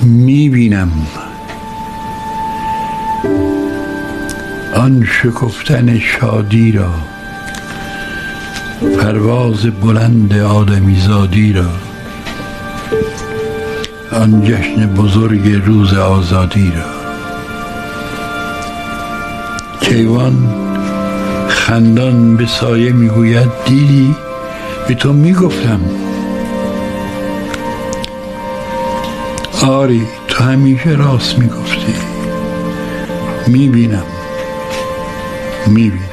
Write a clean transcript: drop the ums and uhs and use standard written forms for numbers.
میبینم آن شکفتن شادی را، پرواز بلند آدمیزادی را، آن جشن بزرگ روز آزادی را. کیوان خندان به سایه میگوید دیدی؟ به تو میگفتم. آری تو همیشه راست میگفتی. میبینم